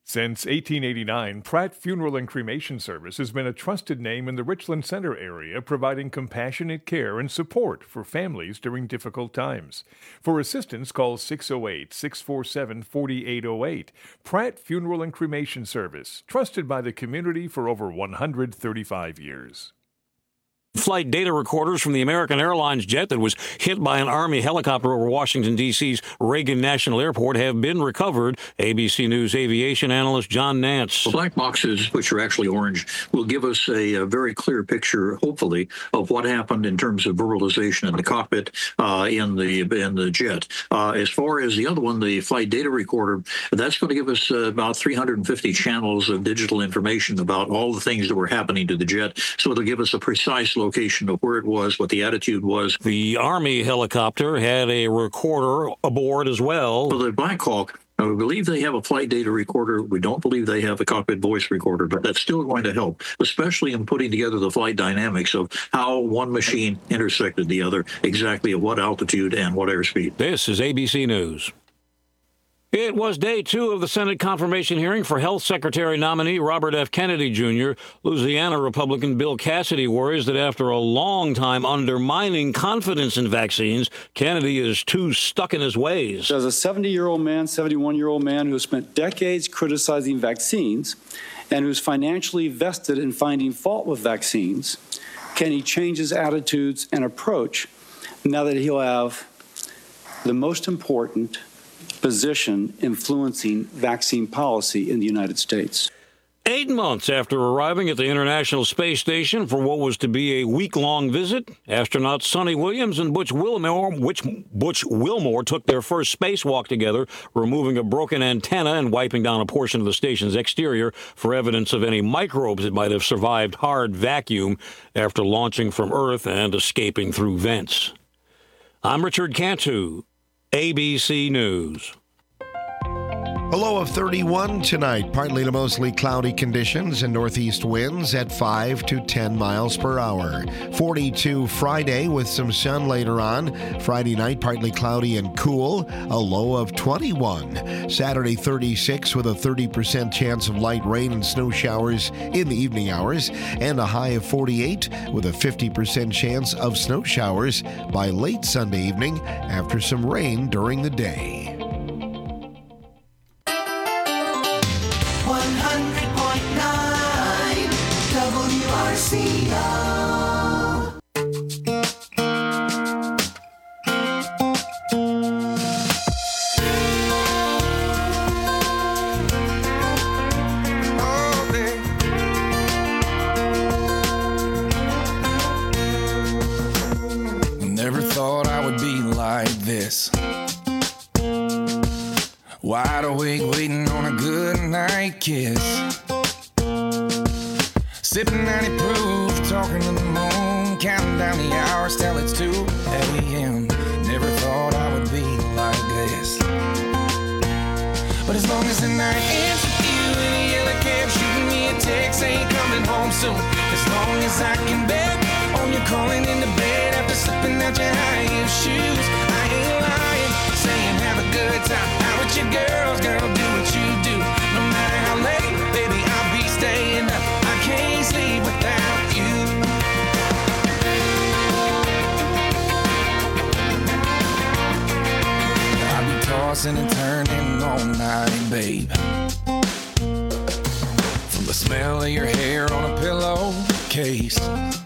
Since 1889, Pratt Funeral and Cremation Service has been a trusted name in the Richland Center area, providing compassionate care and support for families during difficult times. For assistance, call 608-647-4808. Pratt Funeral and Cremation Service, trusted by the community for over 135 years. Flight data recorders from the American Airlines jet that was hit by an Army helicopter over Washington, D.C.'s Reagan National Airport have been recovered. ABC News aviation analyst John Nance. The black boxes, which are actually orange, will give us a very clear picture, hopefully, of what happened in terms of verbalization in the cockpit in the jet. As far as the other one, the flight data recorder, that's going to give us about 350 channels of digital information about all the things that were happening to the jet. So it'll give us a precise location of where it was, what the attitude was. The Army helicopter had a recorder aboard as well. For the Black Hawk, we believe they have a flight data recorder. We don't believe they have a cockpit voice recorder, but that's still going to help, especially in putting together the flight dynamics of how one machine intersected the other, exactly at what altitude and what airspeed. This is ABC News. It was day 2 of the Senate confirmation hearing for Health Secretary nominee Robert F. Kennedy Jr. Louisiana Republican Bill Cassidy worries that after a long time undermining confidence in vaccines, Kennedy is too stuck in his ways. As a 70-year-old man, 71-year-old man who has spent decades criticizing vaccines and who's financially vested in finding fault with vaccines, can he change his attitudes and approach now that he'll have the most important position influencing vaccine policy in the United States? 8 months after arriving at the International Space Station for what was to be a week-long visit, astronauts Sonny Williams and Butch Wilmore took their first spacewalk together, removing a broken antenna and wiping down a portion of the station's exterior for evidence of any microbes that might have survived hard vacuum after launching from Earth and escaping through vents. I'm Richard Cantu, ABC News. A low of 31 tonight, partly to mostly cloudy conditions and northeast winds at 5 to 10 miles per hour. 42 Friday with some sun later on. Friday night, partly cloudy and cool, a low of 21. Saturday, 36 with a 30% chance of light rain and snow showers in the evening hours, and a high of 48 with a 50% chance of snow showers by late Sunday evening after some rain during the day. 100.9 WRCO. Never thought I would be like this. Wide awake, waiting on a good night kiss. Sipping 90 proof, talking to the moon, counting down the hours till it's 2 a.m. Never thought I would be like this. But as long as the night ends with you in a yellow cab, shooting me a text, ain't coming home soon. As long as I can bet on you calling into bed after slipping out your high heel shoes, I ain't lying, saying have a good time. Out with your girls, girl, do what you do. No matter how late, baby, I'll be staying up. I can't sleep without you. I'll be tossing and turning all night, babe. From the smell of your hair on a pillowcase.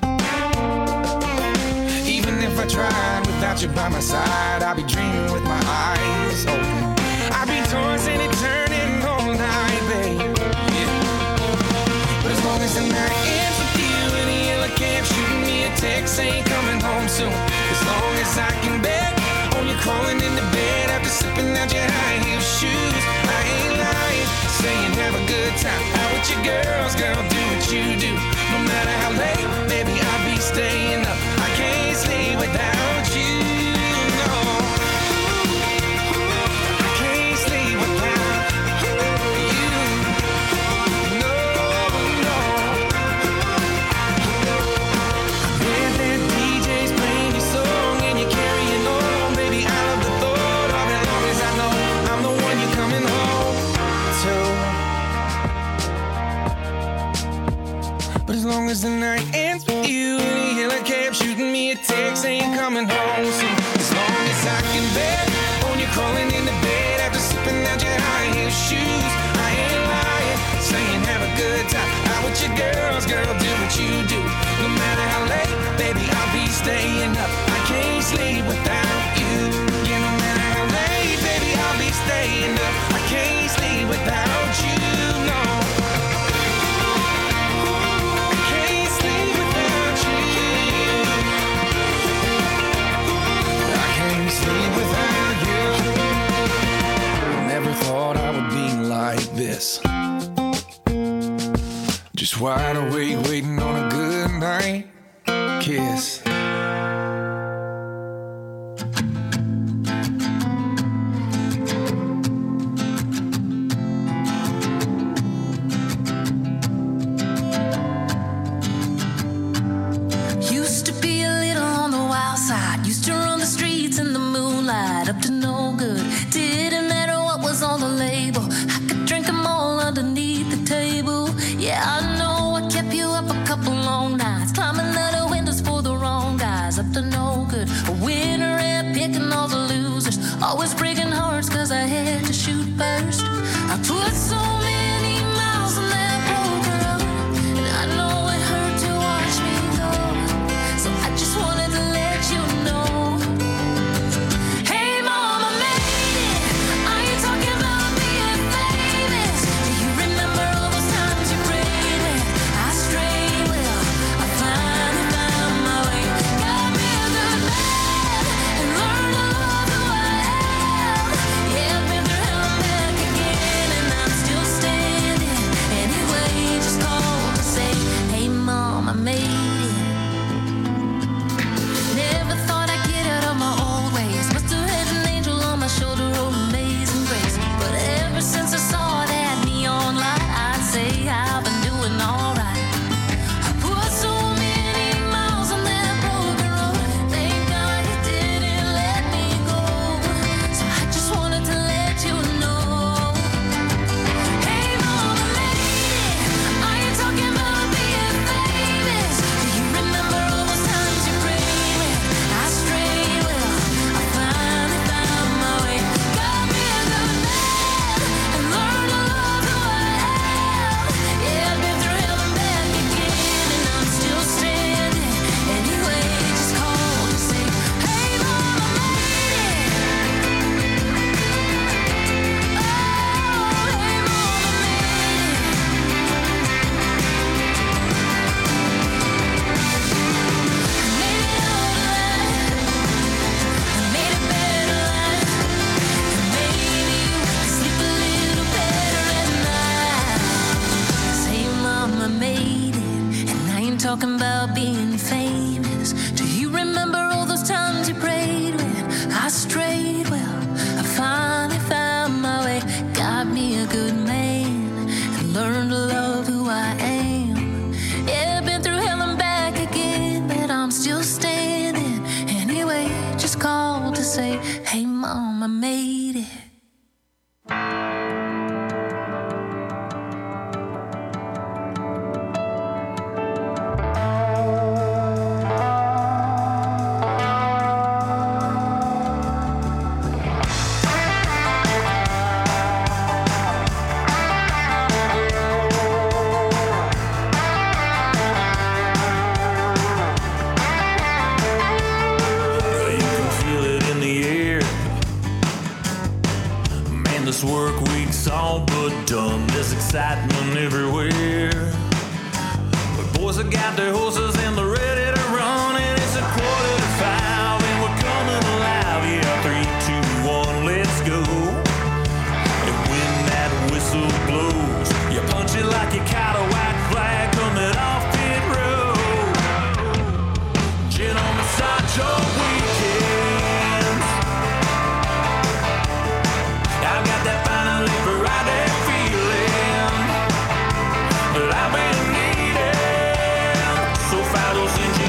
Even if I tried without you by my side, I'd be dreaming with my eyes open. I'd be tossing and turning all night, babe. Yeah. But as long as the night ends with you in a yellow cab, shooting me a text, ain't coming home soon. As long as I can bet on you crawling into bed after slipping out your high heel shoes, I ain't lying, saying have a good time. Out with your girls, girl, do what you do. No matter how late, baby, I'll be staying up. I can't sleep without you, no. I can't sleep without But as long as the night ends with you in a yellow cab, shooting me a text saying coming home soon. As long as I can bet on you crawling into bed after slipping out your high heel shoes, I ain't lying, saying have a good time out with your girls, girl, do what you do. No matter how late, baby, I'll be staying up. I can't sleep without you. Yeah, no matter how late, baby, I'll be staying up. I can't sleep without you, no. I can't sleep without you. I can't sleep without you. Never thought I would be like this. Just wide awake, waiting on a good night kiss. Used to be a little on the wild side. Used to run the streets in the moonlight, up to no good. Didn't matter what was on the label. I could drink them all underneath the table. Yeah, I know I kept you up a couple long nights, climbing out of windows for the wrong guys, up to no good. A winner and picking all the losers, always breaking hearts cause I had to shoot first. I put so many miles on that broken road, and I know it hurt to watch me go. So I just wanted to let you know. Hey mom, I made it. Are you talking about being famous? Do you remember all those times you prayed when I strayed? Well, I finally found my way. Got me a good man and learned to love who I am. Yeah, I've been through hell and back again, and I'm still standing. Anyway, just call to say, hey mom, I made it. Never thought I'd get out of my old ways. Must have had an angel on my shoulder, oh amazing grace. But ever since I saw that neon light, I'd say I've been doing alright. I put so many miles on that broken road. Thank God you didn't let me go. So I just wanted to let you know. Hey mom, I made it. Are you talking about being famous? Do you remember all those times you prayed when I strayed? Well, I finally found my way. Got me a good man and learned to love who I am. Yeah, I've been through hell and back again, and I'm still standing. Anyway, just call to say, hey mom, I made it. Oh, hey mom, I made it all right. I made a better life. And maybe you can sleep a little better at night. Say, mom, I made it. And I ain't talking about being famous. Do you remember all those times you prayed when I strayed? Well, I finally found my way. Got me a good man and learned to love who I am. Yeah, been through hell and back again, but I'm still standing. Anyway, just call to say, hey mom, I made it. You can feel it in the air. Man, this work week's all but done. There's excitement everywhere. But boys have got their horses and they're ready to run. And it's 4:45 and we're coming alive. Yeah, 3, 2, 1, let's go. And when that whistle blows, you punch it like you caught a white flag coming off pit road. Gentlemen, start your weekends. I've got that finally Friday feeling that I've been needing. So far, those engines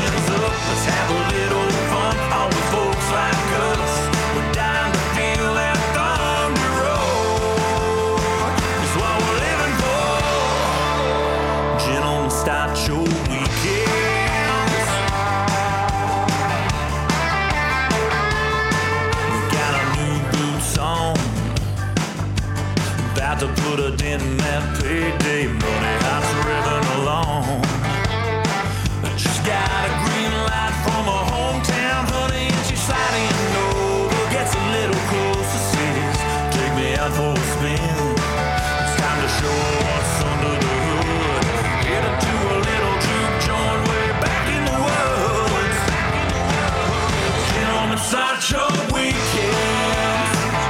put a dent in that payday money. House ripping along. Just got a green light from a hometown honey, and she's sliding over. Gets a little closer, says, take me out for a spin. It's time to show her what's under the hood. Headed to a little juke joint way back in the woods. Gentlemen, sideshow weekend.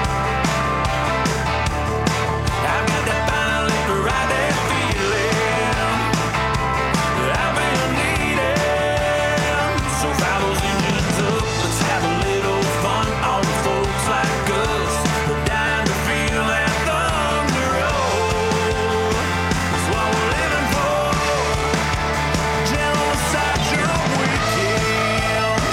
I've got that fine liquor right there feeling that I've been needing. So fire those engines up, let's have a little fun. All the folks like us, we're dying to feel that thunder roll. That's what we're living for. Gentlemen, sideshow weekends.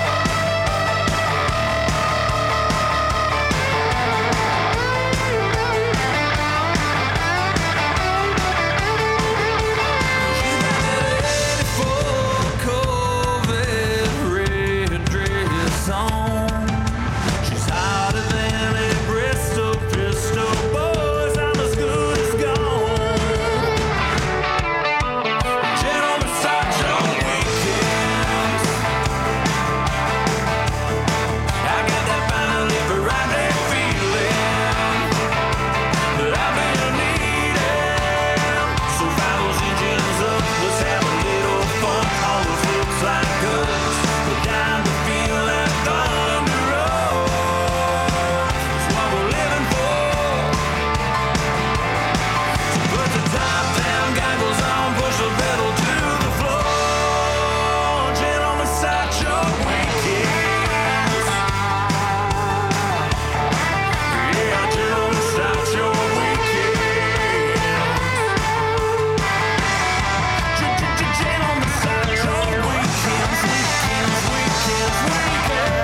She's hotter than a Bristol pistol. Boys, I'm as good as gone. Gentlemen, sideshow weekends. I got that fine liquor right there feeling that I've been needing. So fire those engines up, let's have a little fun. All the folks like us, we're dying to feel that thunder roll. That's what we're living for. So put the top down, goggles on, push the pedal to the floor. Gentlemen, sideshow weekends. Yeah, gentlemen, sideshow weekends. Gentlemen, sideshow weekends, weekends, weekends, weekends.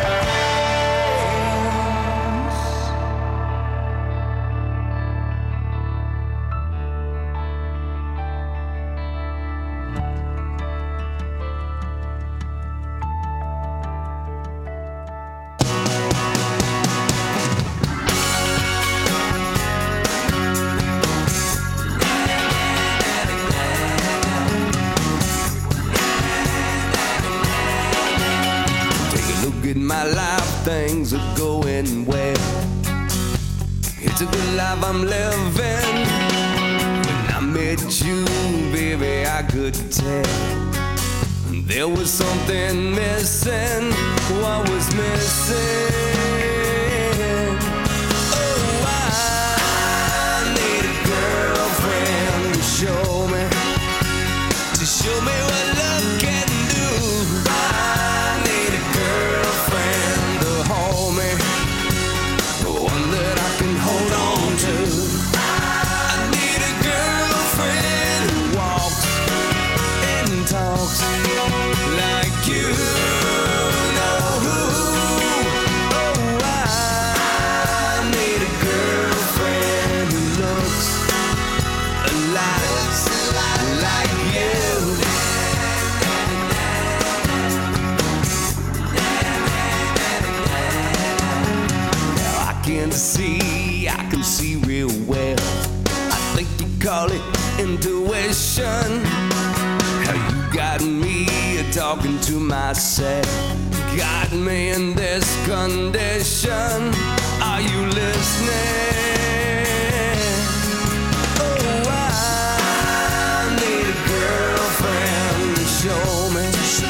Take a look at my life, things are going well. It's a good life I'm living. When I met you, baby, I could tell there was something missing. What was missing? Oh, I need a girlfriend to show me what love can do. I need a girlfriend to hold me, one that I can hold on to. I need a girlfriend who walks and talks like you know who. Oh, I need a girlfriend who looks like you. Now I can see real well. I think you call it intuition. How you got me talking to myself, got me in this condition. Are you listening? Oh, I need a girlfriend to show me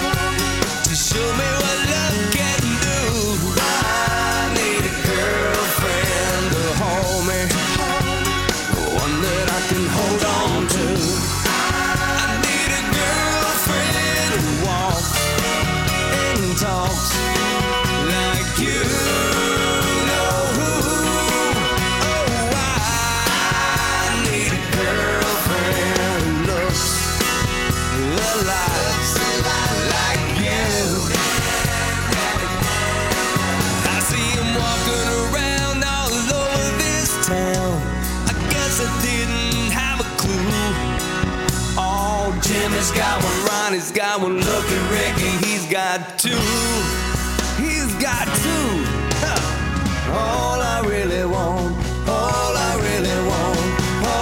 what love can do. I need a girlfriend to hold me, one that I can hold on to. I need a girlfriend who walks and talks like you know who. Oh, I need a girlfriend who looks like you. I see him walking around all over this town. I guess I didn't have a clue. Oh, Jimmy's got one, Ronnie's got one, look at Ricky, he's got two. He's got two. Huh. All I really want, all I really want,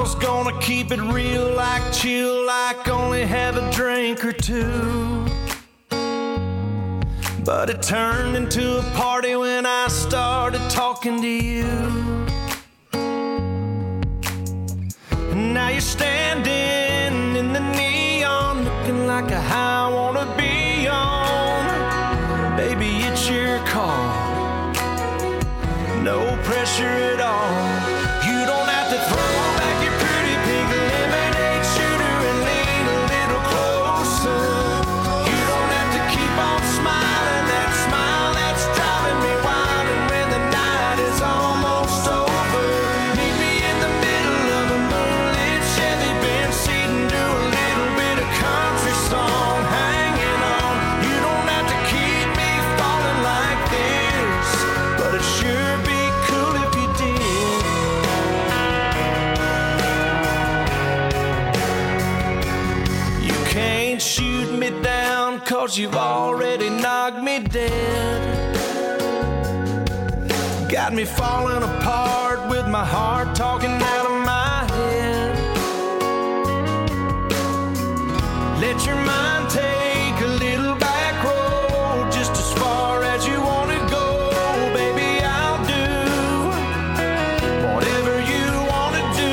was gonna keep it real, like chill, like only have a drink or two. But it turned into a party when I started talking to you. And now you're standing in the neon, looking like a high I wanna be on. Baby, it's your call, no pressure at all. You don't have to throw back your pretty pink lemonade shooter and lean a little closer. You don't have to keep on smiling, that smile that's driving me wild. And when the night is almost over, meet me in the middle of a moonlit Chevy Benz seat and do a little bit of country song, hanging on. You don't have to keep me falling like this, but it sure be cool if you did. You can't shoot me down, 'cause you've already knocked me dead. Got me falling apart with my heart talking out of my head. Let your mind take a little back road, just as far as you want to go. Baby, I'll do whatever you want to do,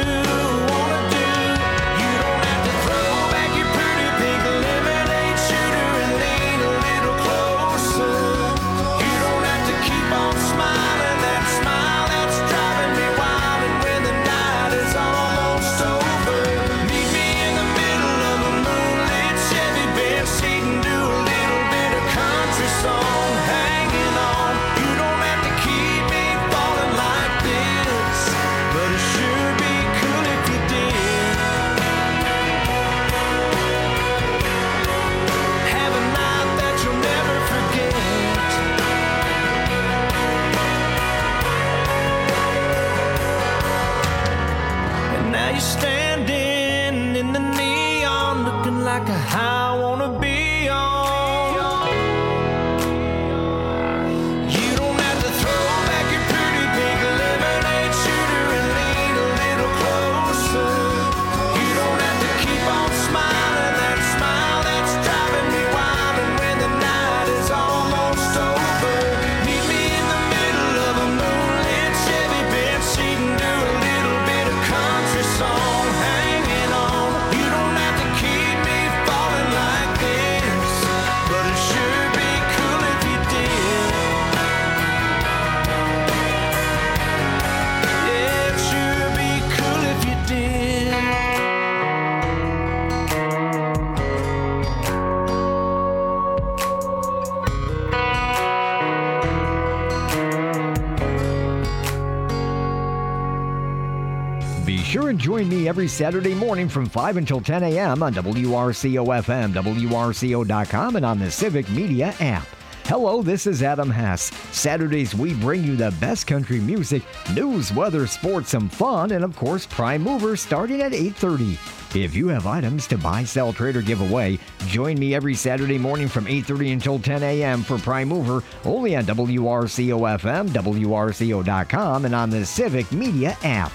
You don't have to throw back your pretty pink lemonade shooter and lean a little closer. You don't have to keep on smiling, that smile that's driving me wild. And when the night is almost over, meet me in the middle of a moonlit Chevy Benz seat and do a little bit of country song, hanging on. You don't have to keep me falling like this, but it sure be cool if you did. Have a night that you'll never forget. And now you're standing in the neon, looking like a high I wanna be on. You don't have to throw back your pretty pink lemonade shooter and lean a little closer. You don't have to keep on smiling, that smile that's driving me wild. And when the night is almost over, meet me in the middle of a moonlit Chevy Benz seat and do a little bit of country song, hanging on. You don't have to keep me falling like this, but it sure be cool if you did. Yeah, it sure be cool if you did. Be sure and join me every Saturday morning from 5 until 10 a.m. on WRCO-FM, WRCO.com, and on the Civic Media app. Hello, this is Adam Hess. Saturdays, we bring you the best country music, news, weather, sports, some fun, and of course, Prime Mover starting at 8:30. If you have items to buy, sell, trade, or give away, join me every Saturday morning from 8:30 until 10 a.m. for Prime Mover, only on WRCO-FM, WRCO.com, and on the Civic Media app.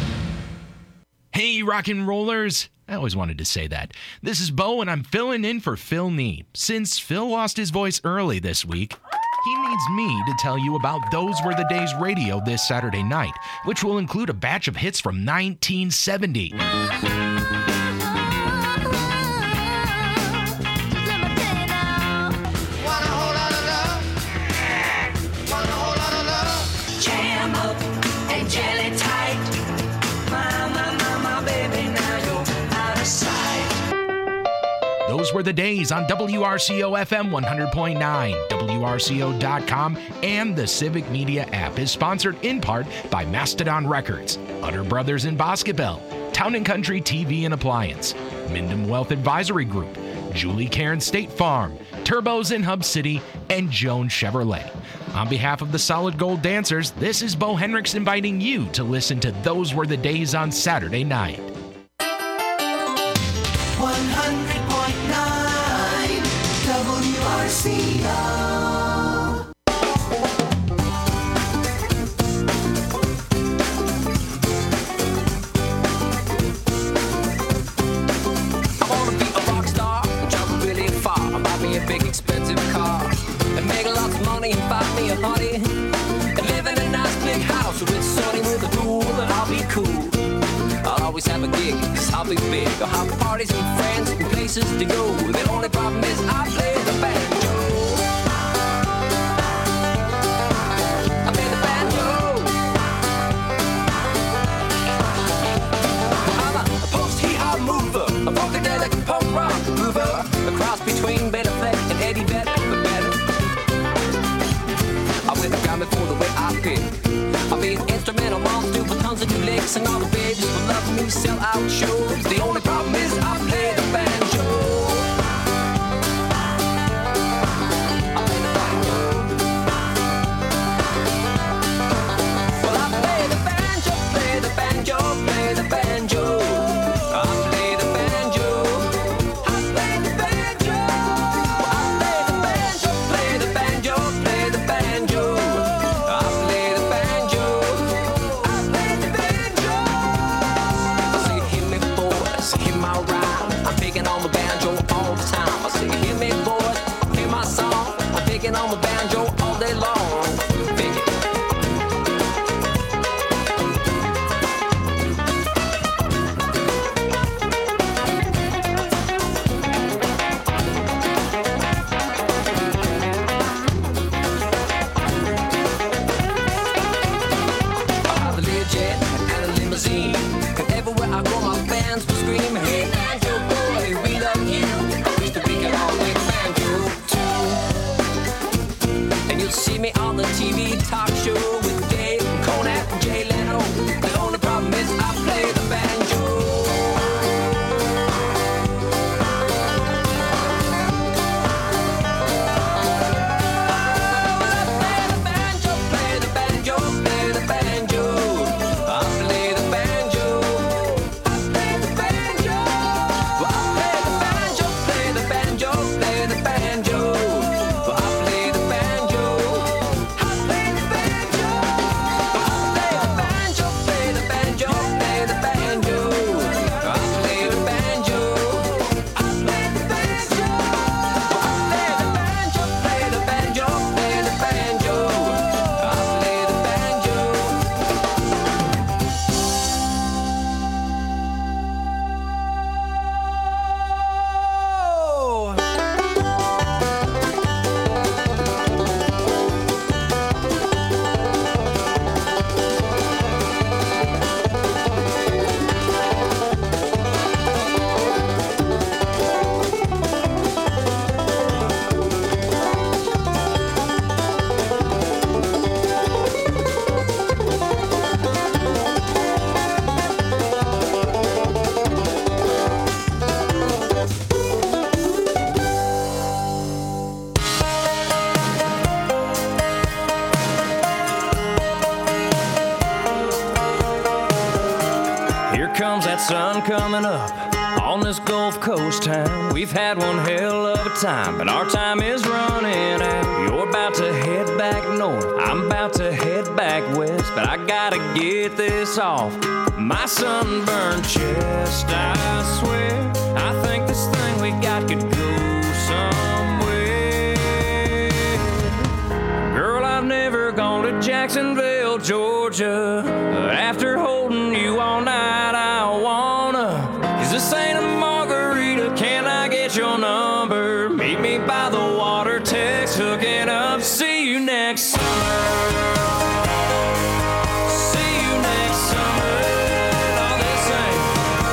Hey, rock and rollers. I always wanted to say that. This is Bo, and I'm filling in for Phil Nee. Since Phil lost his voice early this week, he needs me to tell you about Those Were the Days radio this Saturday night, which will include a batch of hits from 1970. Jam up and jelly tight. My baby, now you're out of sight. Those were the days on WRCO-FM 100.9, WRCO.com, and the Civic Media app is sponsored in part by Mastodon Records, Utter Brothers in Boscobel, Town & Country TV and Appliance, Mindom Wealth Advisory Group, Julie Cairn State Farm, Turbos in Hub City, and Joan Chevrolet. On behalf of the Solid Gold Dancers, this is Bo Hendricks inviting you to listen to Those Were the Days on Saturday night. 100.9 WRCO. So it's sunny with a rule that I'll be cool. I'll always have a gig, cause I'll be big. I'll have parties with friends and places to go. The only problem is I play the banjo. I play the banjo. I'm a post-hee-haw mover, a funkadelic punk rock mover, a cross between Beta Fleck and Eddie Vedder, but better. I win the Grammy for the way I pick. I'll be an instrumental monster with tons of new licks, and all the babies will love me, sell out shows. The only problem is I play the banjo. I play the banjo. Well, I play the banjo, play the banjo, play the banjo. I play the banjo. I play the banjo. Well, I play the banjo, play the banjo, play the banjo. I play the banjo. I play the banjo. I say, hear me, boys, hear my rhyme. I'm picking on the banjo all the time. I say, hear me, boys, hear my song. I'm picking on the banjo all day long. Pick it. I have a Learjet and a limousine, and everywhere I go, my fans will scream, "Hey, banjo boy, we love you." I wish that we could all play the banjo too. And you'll see me on the TV talk show with Dave, Conan, and Jay Leno. The only problem is I play the banjo. Play the banjo, play the banjo. I play the banjo. I play the banjo. Well, I play the banjo, play the banjo, play the banjo. Well, I play the banjo. I play the banjo. Well, I play the banjo, play the banjo, play the banjo. I play the banjo. I play the banjo. Well, I play the banjo, play the banjo, play the banjo. I play the banjo. Here comes that sun coming up on this Gulf Coast town. We've had one hell of a time, but our time is running out. You're about to head back north, I'm about to head back west, but I gotta get this off my sunburned chest. I swear, I think this thing we got could go somewhere. Girl, I've never gone to Jacksonville, Georgia. After holding you all night, I wanna. 'Cause this ain't a margarita, can I get your number? Meet me by the water, text, hooking up. See you next summer. See you next summer. No, this ain't.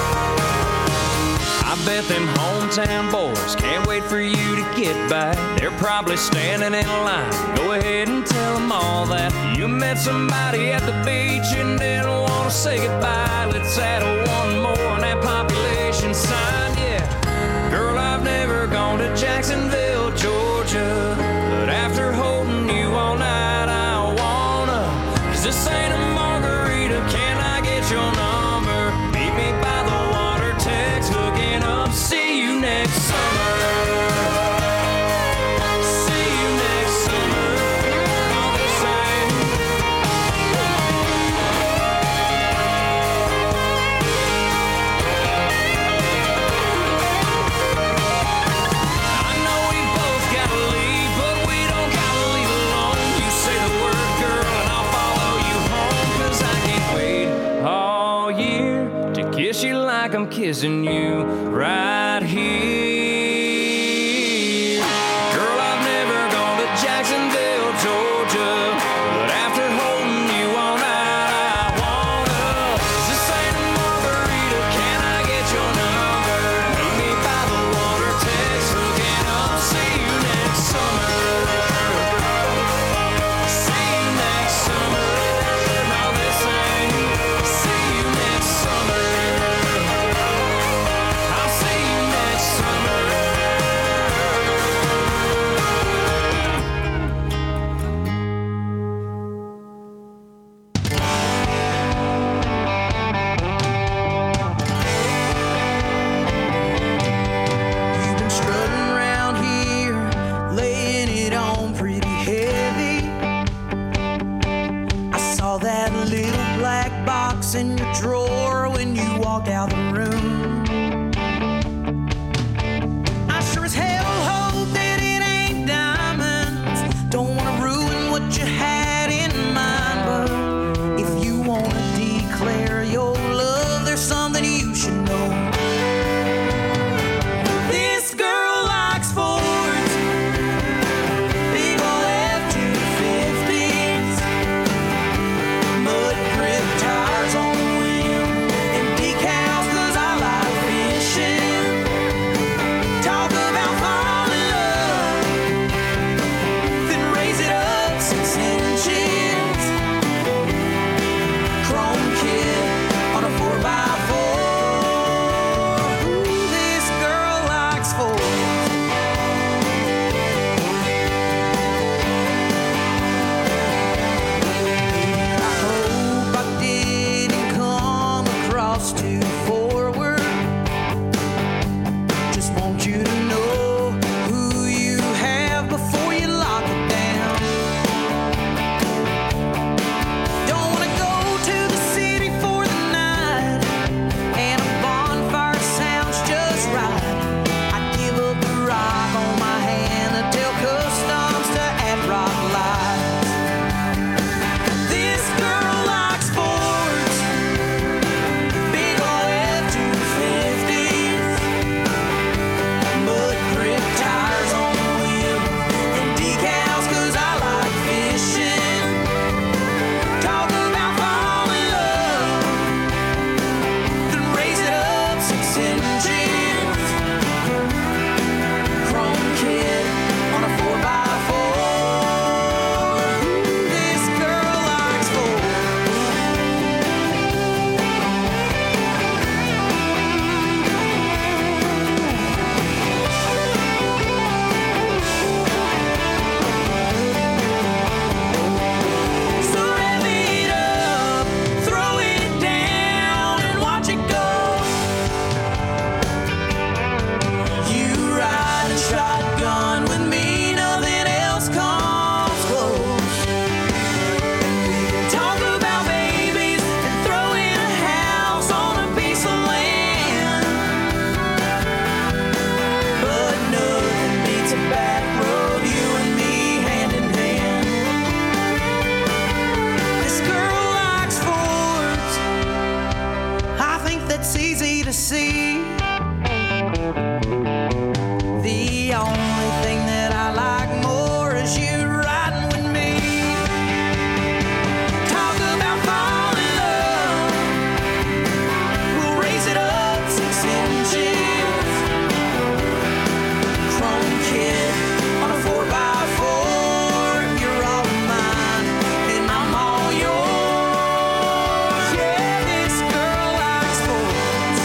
I bet them hometown boys can't wait for you to get back. They're probably standing in line. Go ahead and tell them all that you met somebody at the beach and didn't want to say goodbye. Let's add one more on that population sign, yeah. Girl, I've never gone to Jacksonville, Georgia, but after holding you all night, I wanna. 'Cause this ain't a margarita, can I get your number? Meet me by the water, text, hooking up. See you next summer. See you next summer. All the same. I know we both gotta leave, but we don't gotta leave alone. You say the word, girl, and I'll follow you home. I'm kissing you right here. Girl, I've never gone to Jacksonville, Georgia, but after holding you all night, I wanna. This ain't a margarita, can I get your number? Meet me by the water, text, hooking up, see you next summer. See you next summer. No, this ain't. See you next summer. I'll see you next summer. You've been strutting around here, laying it on pretty heavy. I saw that little black box in your drawer when you walked out the room. I sure as hell hope that it ain't diamonds. Don't wanna ruin what you had in mind, but if you wanna declare your love, there's something you should know. This girl likes Fords, big ol' F-250s, mud grip tires on the wheel, and decals 'cause I like fishing. Talk about fall in love, then raise it up 6 inches. Chrome kit on a 4x4. Ooh, this girl likes Fords. I hope I didn't come across too forward. Just want you to know who you have before you lock it down. Don't wanna go to the city for the night, and a bonfire sounds just right. I'd give up the rock on my hand to tell customs to add rock lights. This girl likes Fords, big ol' F-250s, mud grip tires on the wheel, and decals 'cause I like fishing. Talk about fall in love, then raise it up 6 inches. Chrome kit on a 4x4. This girl likes Fords. So rev it up, throw it down, and watch it go. You ride a shotgun with me, nothing else comes close. We can talk about babies and throwing a house on a piece of land, but nothing beats a back road, you and me hand in hand. This girl likes Fords. I think that's easy to see. The only thing that I like more is you riding with me. Talk about fall in love, we'll raise it up 6 inches. Chrome kit on a 4x4. You're all mine, and I'm all yours. Yeah, this girl likes Fords.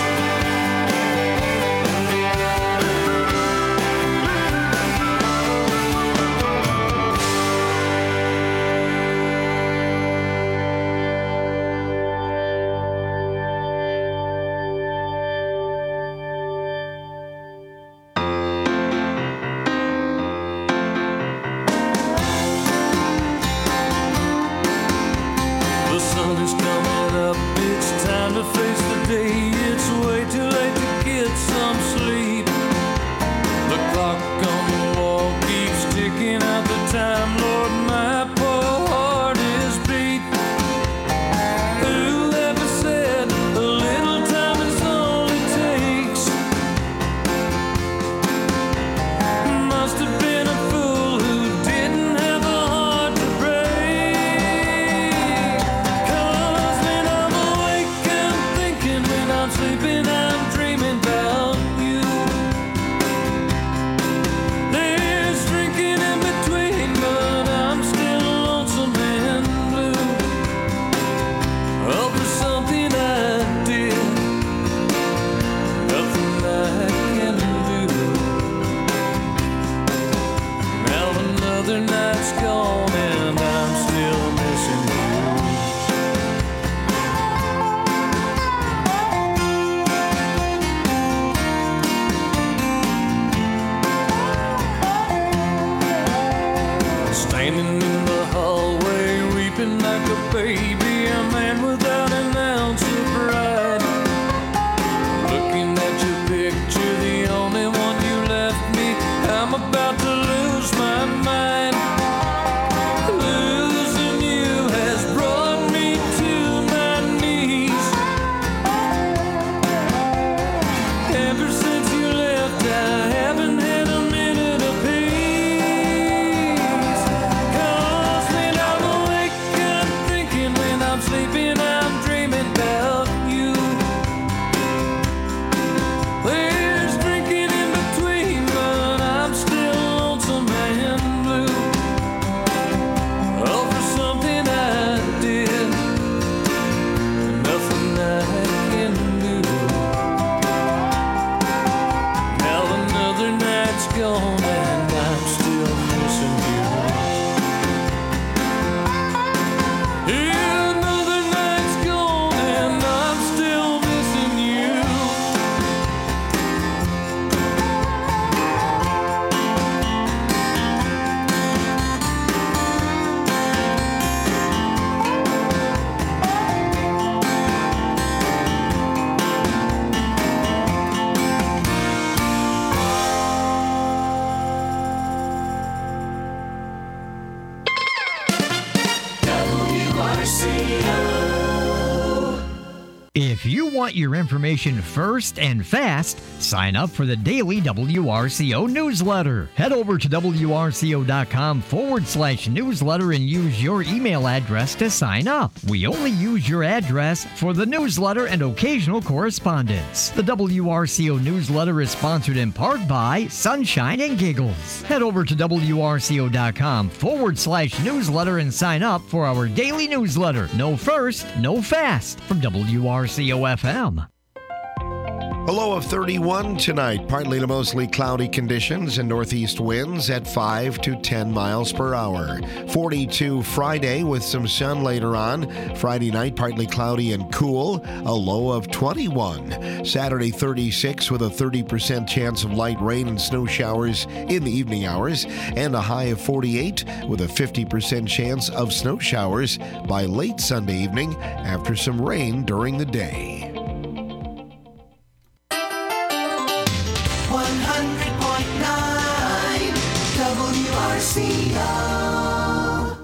The sun is coming up, it's time to face the day. It's way too late to get some sleep. The clock on the wall keeps ticking out the time. Lord, my poor heart is beat. Who ever said a little time is only I'm sleeping, I'm dreaming about you. There's drinking in between, but I'm still lonesome and blue. Oh, for something I did, nothing I can do. Now another night's gone and I'm still missing you. Yeah, another night's gone and I'm still missing you. If you want your information first and fast, sign up for the daily WRCO newsletter. Head over to WRCO.com/newsletter and use your email address to sign up. We only use your address for the newsletter and occasional correspondence. The WRCO newsletter is sponsored in part by Sunshine and Giggles. Head over to WRCO.com/newsletter and sign up for our daily newsletter. No first, no fast from WRCO FM. A low of 31 tonight. Partly to mostly cloudy conditions and northeast winds at 5 to 10 miles per hour. 42 Friday with some sun later on. Friday night, partly cloudy and cool. A low of 21. Saturday, 36 with a 30% chance of light rain and snow showers in the evening hours. And a high of 48 with a 50% chance of snow showers by late Sunday evening after some rain during the day. 100.9 WRCO.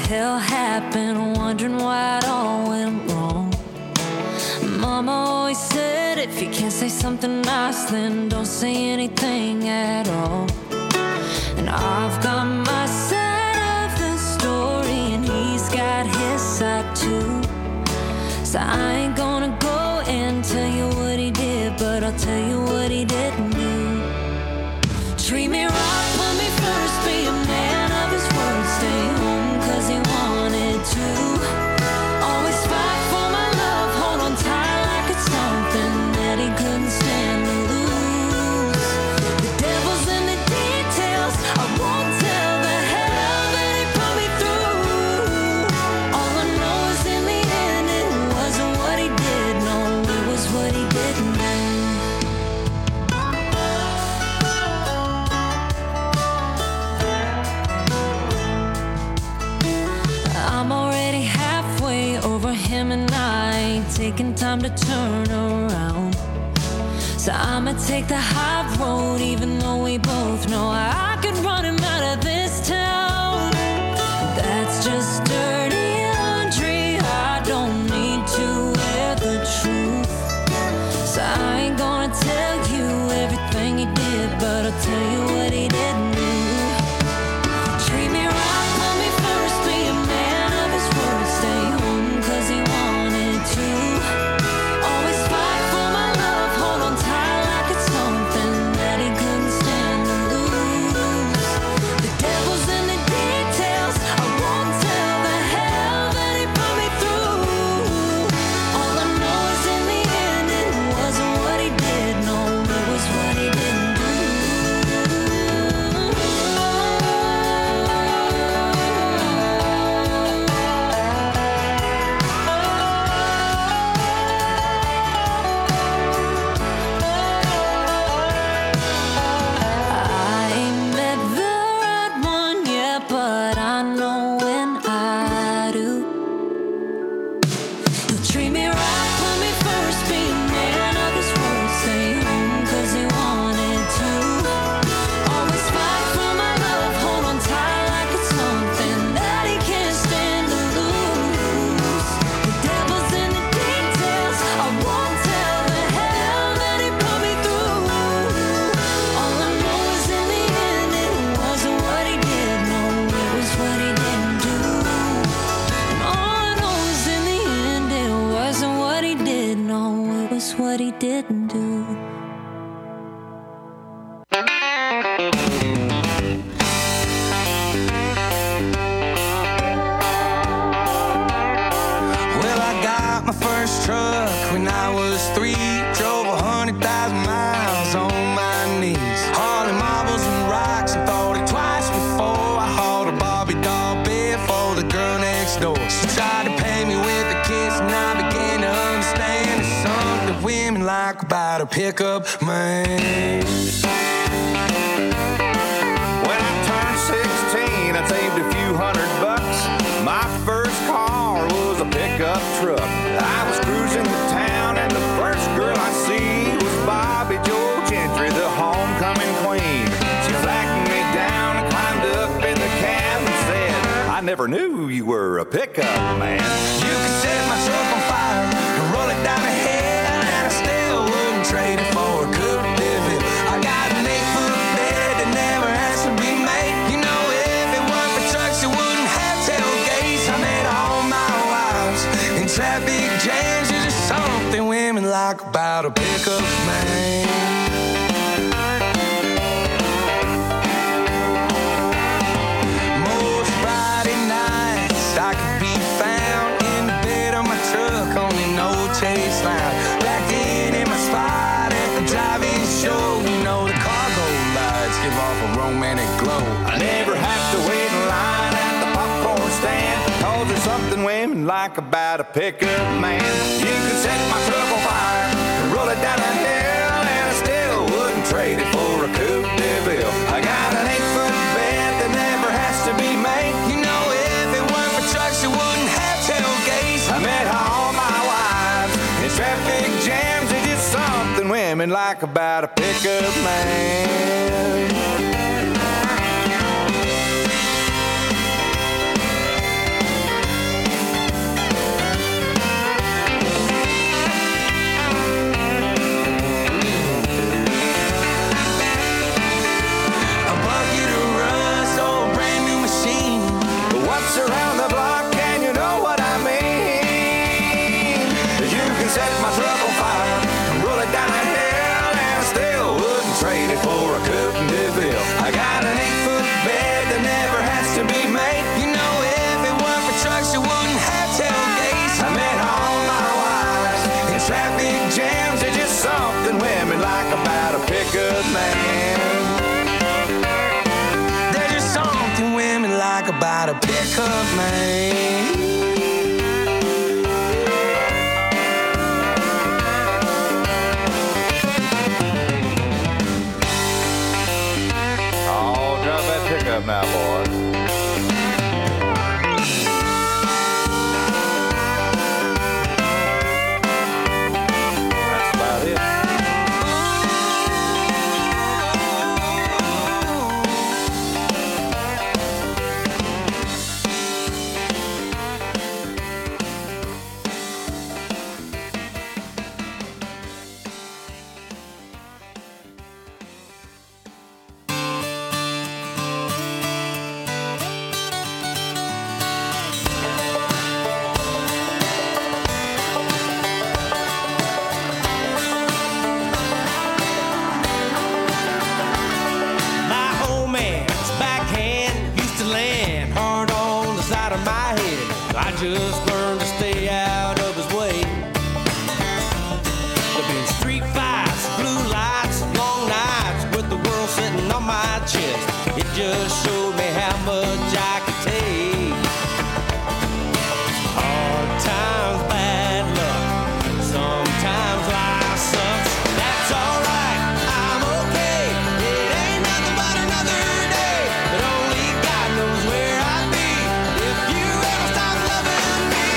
hell happened, wondering why it all went wrong. Mama always said if you can't say something nice, then don't say anything at all. And I've got my side of the story, and he's got his side too. So I ain't gonna go and tell you what he did, but I'll tell you what he didn't do. Treat me right, put me first, be a man of his word, stay home 'cause he wanted to. Always fight for my love, hold on tight like it's something that he couldn't stand to lose. The devil's in the details, I won't tell the hell that he put me through. All I know is in the end it wasn't what he did, no, it was what he didn't do. I'm already halfway over him and I ain't taking time to turn around. So I'ma take the high road even though we both know I could run him out of this town. That's just dirty laundry, I don't need to wear the truth. So I ain't gonna tell you everything he did, but I'll tell you what he didn't do. Treat me right, put me first, be a man of his word, stay home 'cause he wanted to. Always fight for my love, hold on tight like it's something that he couldn't stand to lose. The devil's in the details, I won't tell the hell that he put me through. All I know is in the end it wasn't what he did, no, it was what he didn't do. I ain't met the right one yet, but I know when I do. He'll treat me right, put me first, be a man of his word, stay home 'cause he wanted to. Always fight for my love, hold on tight like it's something that he can't stand to lose. The devil's in the details, I won't tell the hell that he put me through. All I know is in the end it wasn't what he did, no, it was what he didn't do. And all I know is in the end it wasn't what he did, no, it was what he didn't do. Well, I got my first truck when I was 3. Drove 100,000 miles on my knees, hauling marbles and rocks, and thought it twice before I hauled a Barbie doll bed for the girl next door. She tried to pay me with a kiss, and I began to understand there's something women like about a pickup man. When I turned 16, I saved a few $100. My first car was a pickup truck. I was cruising to town, and the first girl I see was Bobby Joe Gentry, the homecoming queen. She flagged me down and climbed up in the cab and said, I never knew you were a pickup man. You could set my truck on fire and roll it down the hill, and I still wouldn't trade it for a Coupe de Ville. I got an 8-foot bed that never has to be made. You know, if it weren't for trucks, it wouldn't have tailgates. I met all my wives in traffic jams. There's just something women like about a pickup man. Most Friday nights I could be found in the bed of my truck on an old chase line, back in my spot at the drive-in show. You know, the cargo lights give off a romantic glow. I never have to wait in line at the popcorn stand, 'cause there's something women like about a pickup man. You could set my truck on fire and roll it down a hill, and I still wouldn't trade it for a Coupe de Ville. I got an 8-foot bed that never has to be made. You know, if it weren't for trucks, it wouldn't have tailgates. I met all my wives in traffic jams. There's just something women like about a pickup man. pickup man. Oh, drop that pickup now, boys. That's about it. My old man's backhand used to land hard on the side of my head. I just learned to stay out of his way. There've been street fights, blue lights, long nights with the world sitting on my chest. It just showed me how much I could take. Hard times, bad luck. Sometimes life sucks. That's alright, I'm okay. It ain't nothing but another day. But only God knows where I'd be if you ever stop loving me.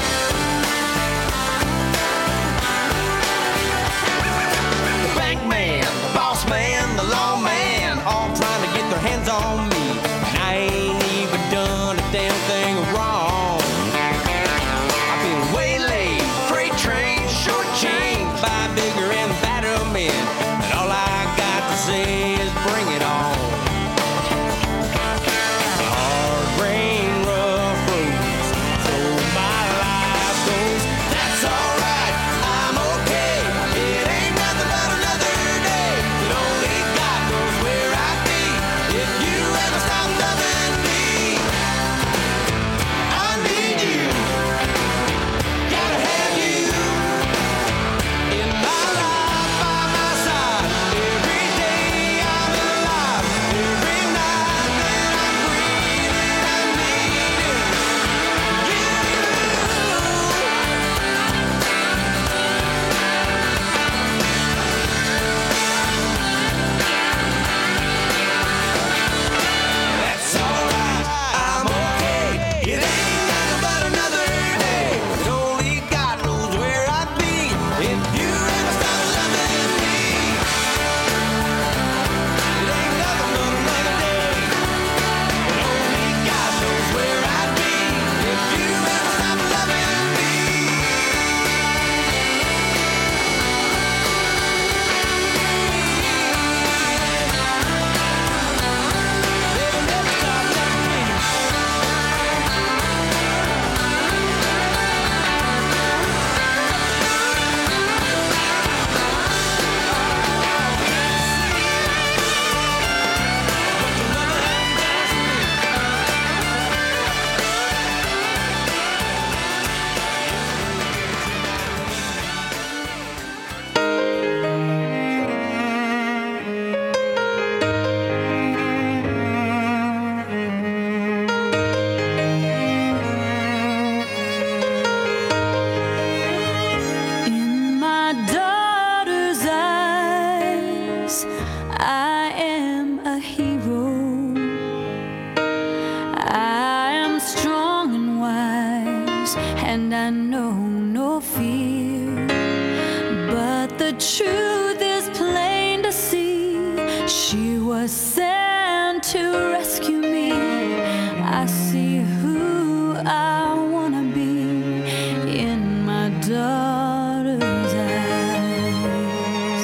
The bank man, the boss man, the lawman, all trying to get their hands on me. And I ain't even done a damn thing wrong. I've been waylaid, freight trains, short chains by bigger and badder men. And all I got to say is bring it on. Hard rain, rough roads, so my life goes. That's alright, I'm okay. It ain't nothing but another day. But only God knows where I'd be if you ever stop loving me. I need you, gotta have you in my life, by my side. Every day I'm alive, every night that I'm breathing, I need you. That's alright, I'm okay. It ain't nothing but another day. But only God knows where I'd be if you ever stop loving me. It ain't nothing but another day. But only God knows where I'd be if you ever stop loving me. Baby, never stop loving me. In my daughter's eyes, I am a hero. I am strong and wise, and I know no fear. But the truth is plain to see. She was sent to rescue me. I see who I wanna be in my daughter's eyes.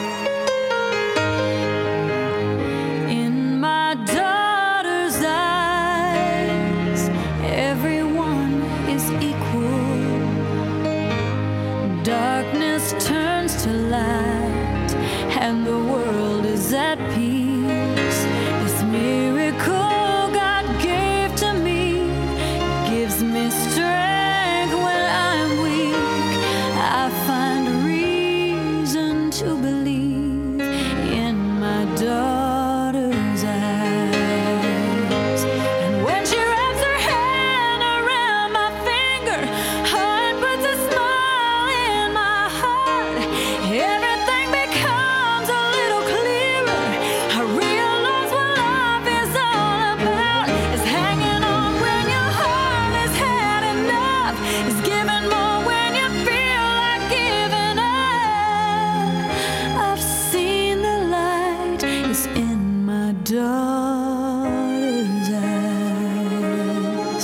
In my daughter's eyes, everyone is equal. Darkness turns to light, and the world is at peace. This miracle God gave to me gives me strength when I'm weak. I find reason to believe in my daughter's eyes. And when she wraps her head is giving more when you feel like giving up. I've seen the light is in my daughter's eyes.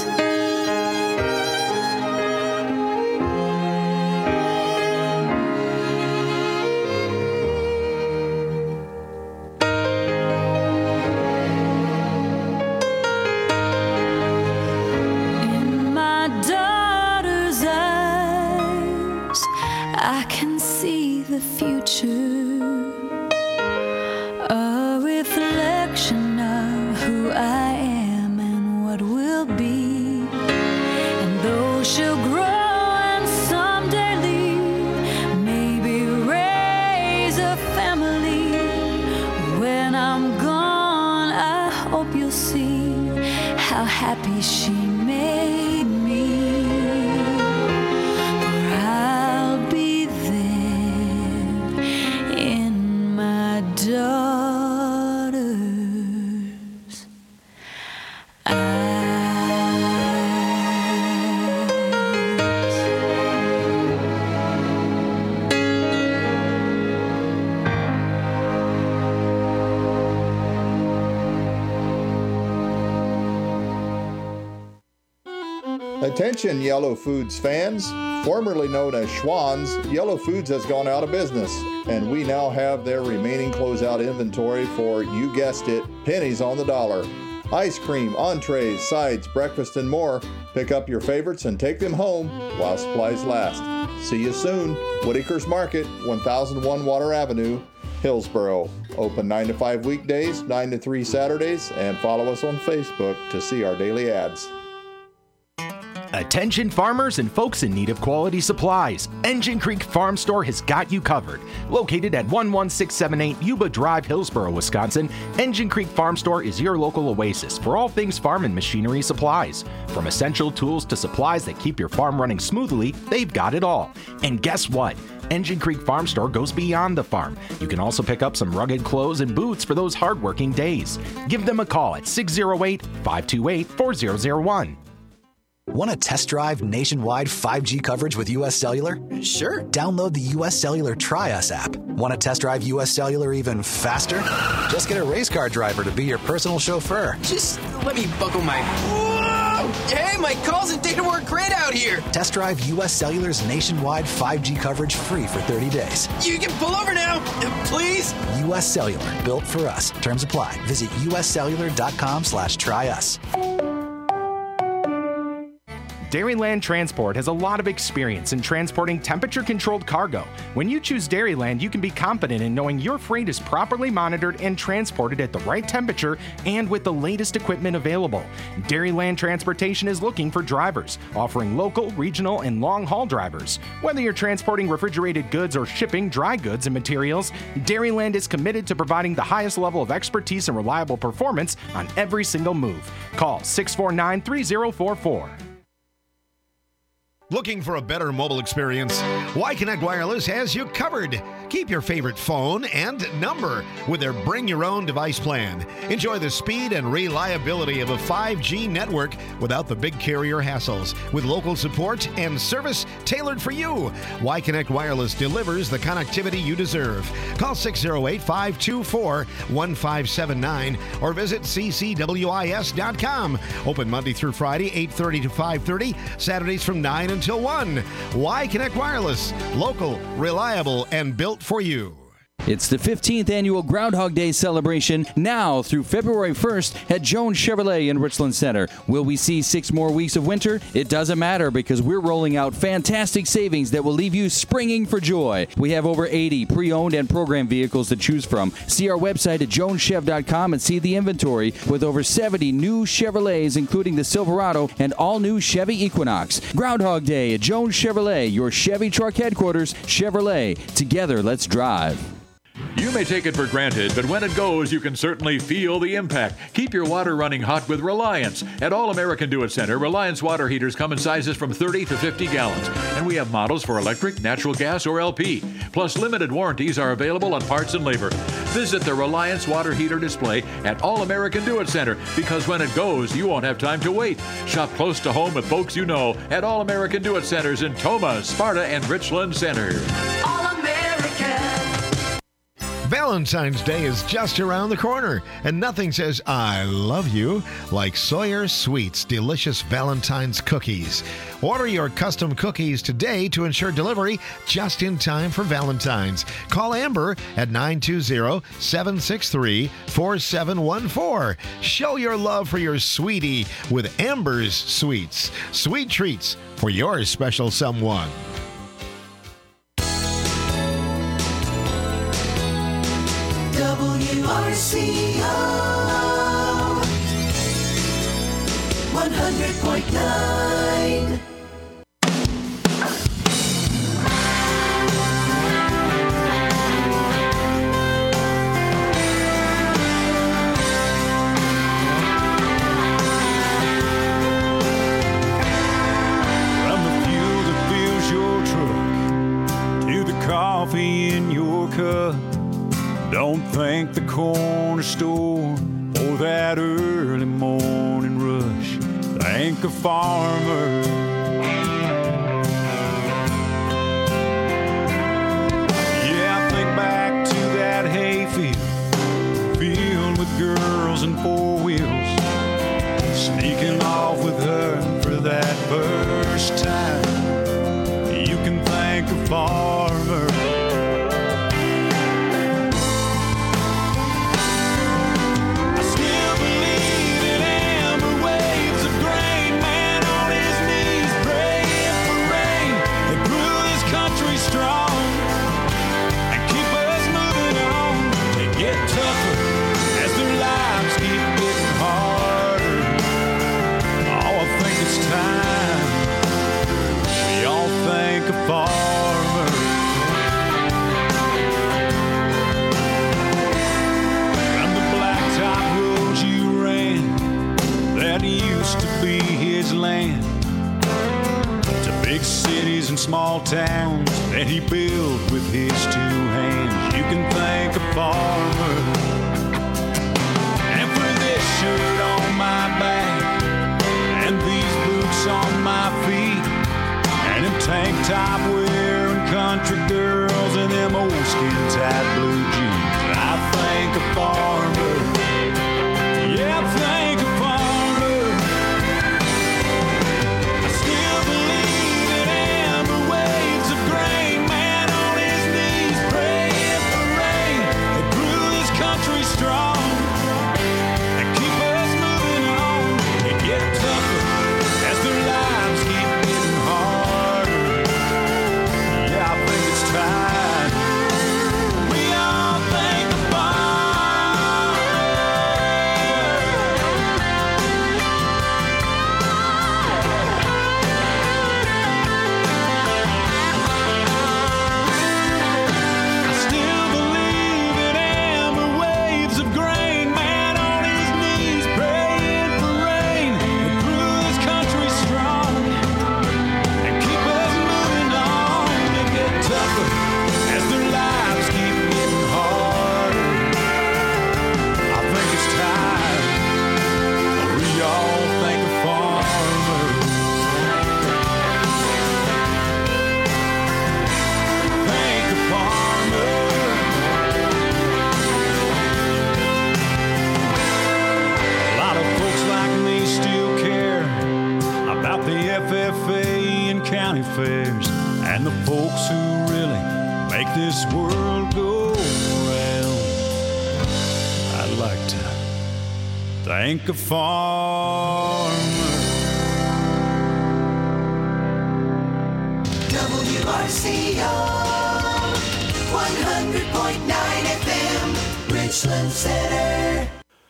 In my daughter's eyes, I can see the future, a reflection of who I am and what will be. And though she'll grow and someday leave, maybe raise a family, when I'm gone, I hope you'll see how happy she made me. For I'll be there in my daughter's eyes. Attention Yellow Foods fans. Formerly known as Schwann's, Yellow Foods has gone out of business, and we now have their remaining closeout inventory for, you guessed it, pennies on the dollar. Ice cream, entrees, sides, breakfast, and more. Pick up your favorites and take them home while supplies last. See you soon. Whitaker's Market, 1001 Water Avenue, Hillsboro. Open 9 to 5 weekdays, 9 to 3 Saturdays, and follow us on Facebook to see our daily ads. Attention farmers and folks in need of quality supplies. Engine Creek Farm Store has got you covered. Located at 11678 Yuba Drive, Hillsboro, Wisconsin, Engine Creek Farm Store is your local oasis for all things farm and machinery supplies. From essential tools to supplies that keep your farm running smoothly, they've got it all. And guess what? Engine Creek Farm Store goes beyond the farm. You can also pick up some rugged clothes and boots for those hardworking days. Give them a call at 608-528-4001. Want to test drive nationwide 5G coverage with U.S. Cellular? Sure. Download the U.S. Cellular Try Us app. Want to test drive U.S. Cellular even faster? Just get a race car driver to be your personal chauffeur. Just let me buckle my... Whoa! Hey, my calls and data work great out here. Test drive U.S. Cellular's nationwide 5G coverage free for 30 days. You can pull over now, please. U.S. Cellular, built for us. Terms apply. Visit uscellular.com/tryus. Dairyland Transport has a lot of experience in transporting temperature-controlled cargo. When you choose Dairyland, you can be confident in knowing your freight is properly monitored and transported at the right temperature and with the latest equipment available. Dairyland Transportation is looking for drivers, offering local, regional, and long-haul drivers. Whether you're transporting refrigerated goods or shipping dry goods and materials, Dairyland is committed to providing the highest level of expertise and reliable performance on every single move. Call 649-3044. Looking for a better mobile experience? Y-Connect Wireless has you covered. Keep your favorite phone and number with their Bring Your Own Device plan. Enjoy the speed and reliability of a 5G network without the big carrier hassles, with local support and service tailored for you. Y-Connect Wireless delivers the connectivity you deserve. Call 608-524-1579 or visit ccwis.com. Open Monday through Friday, 8:30 to 5:30, Saturdays from 9 until 1. Y-Connect Wireless, local, reliable, and built for you. It's the 15th annual Groundhog Day celebration now through February 1st at Jones Chevrolet in Richland Center. Will we see 6 more weeks of winter? It doesn't matter because we're rolling out fantastic savings that will leave you springing for joy. We have over 80 pre-owned and program vehicles to choose from. See our website at joneschev.com and see the inventory with over 70 new Chevrolets, including the Silverado and all-new Chevy Equinox. Groundhog Day at Jones Chevrolet, your Chevy truck headquarters. Chevrolet. Together, let's drive. You may take it for granted, but when it goes, you can certainly feel the impact. Keep your water running hot with Reliance. At All American Do It Center, Reliance water heaters come in sizes from 30 to 50 gallons. And we have models for electric, natural gas, or LP. Plus, limited warranties are available on parts and labor. Visit the Reliance water heater display at All American Do It Center, because when it goes, you won't have time to wait. Shop close to home with folks you know at All American Do It Centers in Toma, Sparta, and Richland Center. Valentine's Day is just around the corner, and nothing says I love you like Sawyer Sweets delicious Valentine's cookies. Order your custom cookies today to ensure delivery just in time for Valentine's. Call Amber at 920-763-4714. Show your love for your sweetie with Amber's Sweets. Sweet treats for your special someone. WRCO 100.9. From the fuel that fills your truck to the coffee in your cup, don't thank the corner store or that early morning rush. Thank a farmer. Yeah, think back to that hayfield filled with girls and four wheels, sneaking off with her for that first time. You can thank a farmer. Farmer. From the blacktop roads you ran, that used to be his land, to big cities and small towns that he built with his two hands. You can thank a farmer. And for this shirt on my back and these boots on my feet, and them tank top wearing country girls and them old skin tight blue jeans, I thank a farmer. Yeah, I thank a farmer. I still believe in amber waves of grain, man on his knees praying for rain that grew this country strong and keep us moving on and get tougher as their lives keep getting hard. We all thank the I still believe in amber waves of grain, man on his knees praying for rain that grew this country strong and keep us moving on and get tougher as their lives keep getting harder. I think it's time we all thank a farmer. Thank a farmer. A lot of folks like me still care about the FFA and county fairs and the folks who really make this world go round. I'd like to thank a farmer. WRCO 100.9 FM, Richland Center.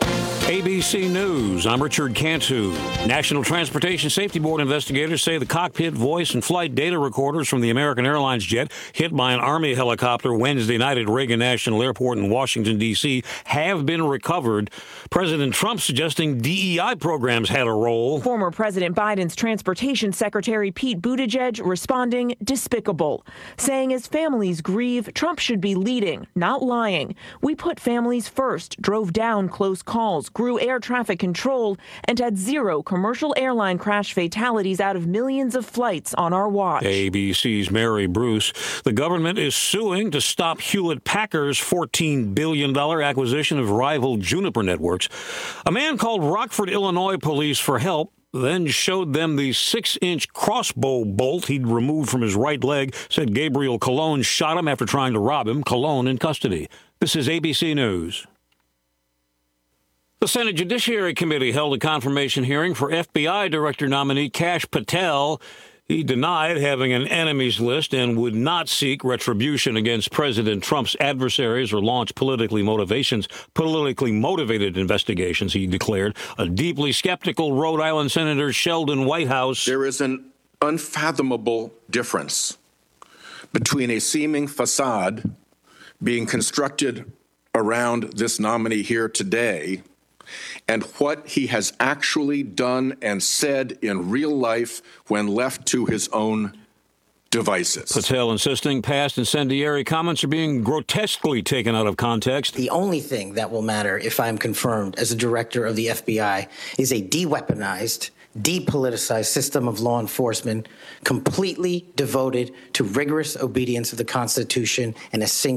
ABC News, I'm Richard Cantu. National Transportation Safety Board investigators say the cockpit, voice, and flight data recorders from the American Airlines jet hit by an Army helicopter Wednesday night at Reagan National Airport in Washington, D.C. have been recovered. President Trump suggesting DEI programs had a role. Former President Biden's Transportation Secretary Pete Buttigieg responding despicable, saying as families grieve, Trump should be leading, not lying. We put families first, drove down close calls, grew air traffic control, and had 0 commercial airline crash fatalities out of millions of flights on our watch. ABC's Mary Bruce. The government is suing to stop Hewlett-Packard's $14 billion acquisition of rival Juniper Networks. A man called Rockford, Illinois police for help, then showed them the 6-inch crossbow bolt he'd removed from his right leg. Said Gabriel Colon shot him after trying to rob him. Colon in custody. This is ABC News. The Senate Judiciary Committee held a confirmation hearing for FBI Director nominee Kash Patel. He denied having an enemies list and would not seek retribution against President Trump's adversaries or launch politically motivated investigations, he declared. A deeply skeptical Rhode Island Senator Sheldon Whitehouse. There is an unfathomable difference between a seeming facade being constructed around this nominee here today and what he has actually done and said in real life when left to his own devices. Patel insisting past incendiary comments are being grotesquely taken out of context. The only thing that will matter if I'm confirmed as a director of the FBI is a de-weaponized, depoliticized system of law enforcement completely devoted to rigorous obedience of the Constitution and a single